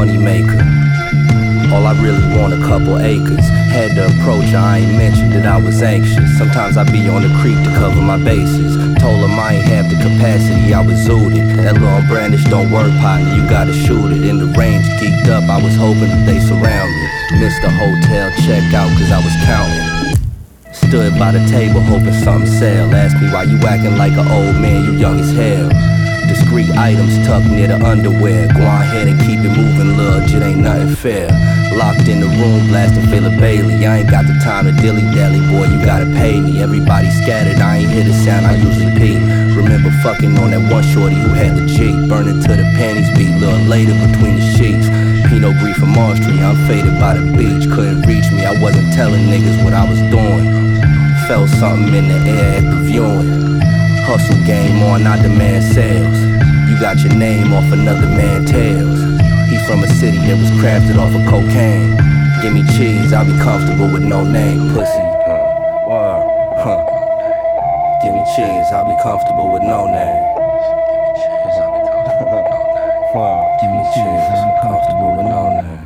money maker. All I really want a couple acres. Had to approach her, I ain't mentioned that I was anxious. Sometimes I be on the creek to cover my bases. Told them I ain't have the capacity, I was zooted. That long brandish don't work, partner, you gotta shoot it. In the range, geeked up, I was hoping that they surround me. Missed the hotel checkout cause I was counting. Stood by the table hoping something sell. Asked me why you acting like an old man, you young as hell. Discreet items tucked near the underwear. Go ahead and keep it moving, lil', it ain't nothing fair. Locked in the room, blasting Philip Bailey. I ain't got the time to dilly-dally, boy, you gotta pay me. Everybody scattered, I ain't hear the sound, I usually pee. Remember fucking on that one shorty who had the Jeep. Burning to the panties beat, little later between the sheets. Pinot Gris from Austria, I'm faded by the beach. Couldn't reach me, I wasn't telling niggas what I was doing. Felt something in the air at the viewing. Hustle game on, I demand sales. You got your name off another man's tails. He from a city that was crafted off of cocaine. Give me cheese, I'll be comfortable with no name. Pussy, Give me cheese, I'll be comfortable with no name. Give me cheese, I'll be comfortable with no name.